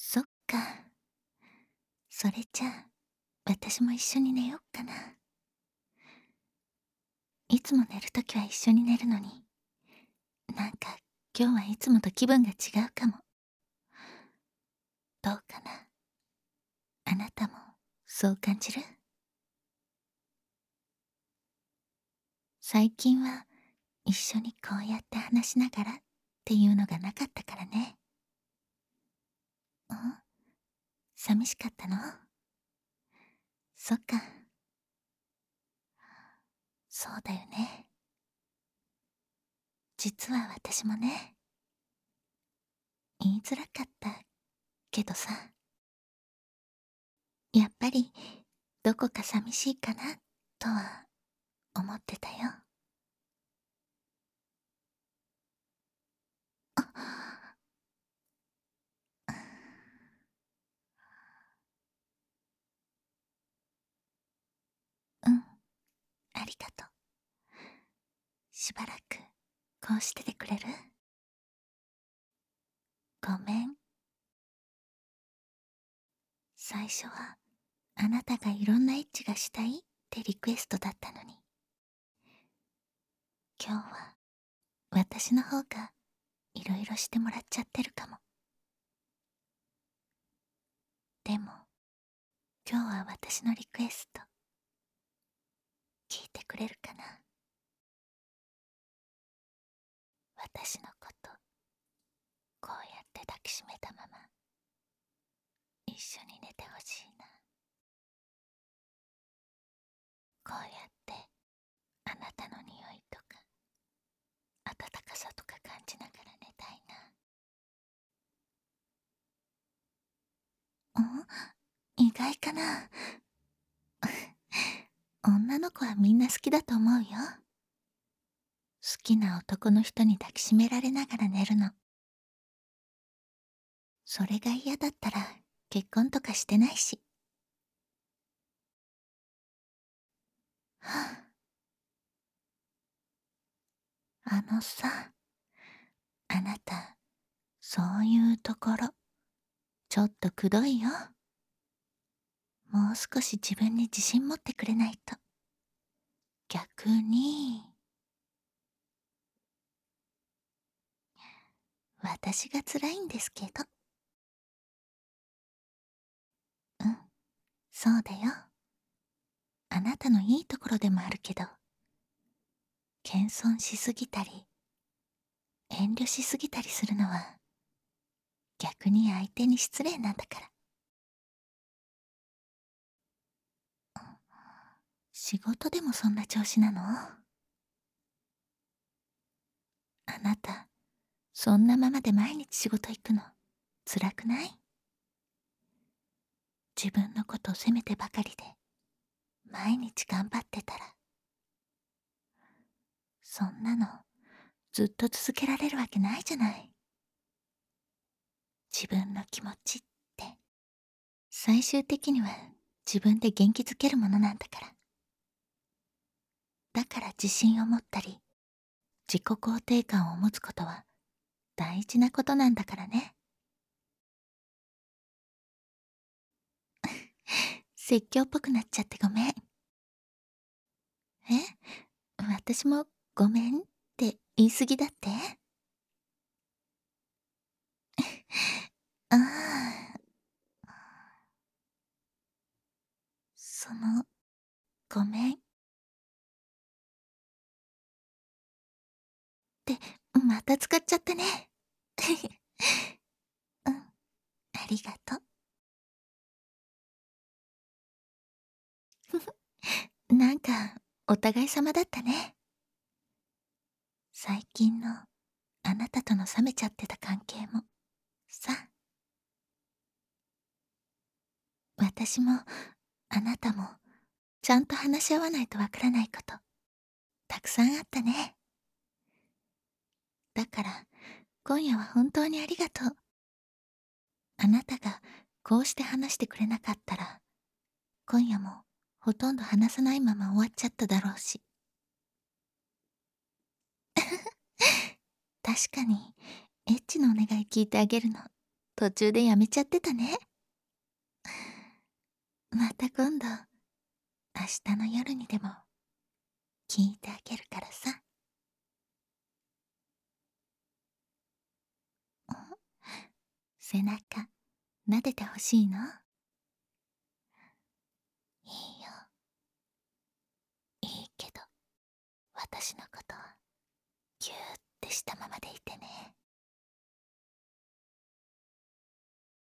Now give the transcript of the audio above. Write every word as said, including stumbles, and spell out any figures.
そっか。それじゃあ、私も一緒に寝よっかな。いつも寝るときは一緒に寝るのに、なんか今日はいつもと気分が違うかも。どうかな。あなたもそう感じる？最近は一緒にこうやって話しながらっていうのがなかったからね。うん？寂しかったの？そっか。そうだよね。実は私もね、言いづらかったけどさ、やっぱりどこか寂しいかなとは思ってたよ。あ、うん、ありがとう。しばらくこうしててくれる？ごめん。最初はあなたがいろんなエッチがしたいってリクエストだったのに、今日は私の方がいろいろしてもらっちゃってるかも。でも今日は私のリクエスト聞いてくれるかな？私のことこうやって抱きしめたまま一緒に寝てほしいな。こうやってあなたの匂いとか温かさとか感じながら寝たいな。ん？意外かな？女の子はみんな好きだと思うよ。好きな男の人に抱きしめられながら寝るの。それが嫌だったら結婚とかしてないし。はあ、あのさ、あなた、そういうところ、ちょっとくどいよ。もう少し自分に自信持ってくれないと。逆に、私が辛いんですけど。うん、そうだよ。あなたのいいところでもあるけど、謙遜しすぎたり、遠慮しすぎたりするのは、逆に相手に失礼なんだから。仕事でもそんな調子なの？あなた、そんなままで毎日仕事行くの、辛くない？自分のことを責めてばかりで、毎日頑張ってたら、そんなの、ずっと続けられるわけないじゃない。自分の気持ちって、最終的には自分で元気づけるものなんだから。だから自信を持ったり、自己肯定感を持つことは大事なことなんだからね。説教っぽくなっちゃってごめん。え？私もごめんって言い過ぎだって？ああ、その、ごめんってまた使っちゃったね。うん、ありがとう。なんか、お互い様だったね。最近のあなたとの冷めちゃってた関係も、さ、私もあなたもちゃんと話し合わないとわからないこと、たくさんあったね。だから、今夜は本当にありがとう。あなたがこうして話してくれなかったら、今夜もほとんど話さないまま終わっちゃっただろうし。確かに、エッチのお願い聞いてあげるの、 途中でやめちゃってたね。また今度、明日の夜にでも聞いてあげるからさ。ん背中、撫でてほしいの？いいよ。いいけど、私のこと、ぎゅーってしたままでいてね。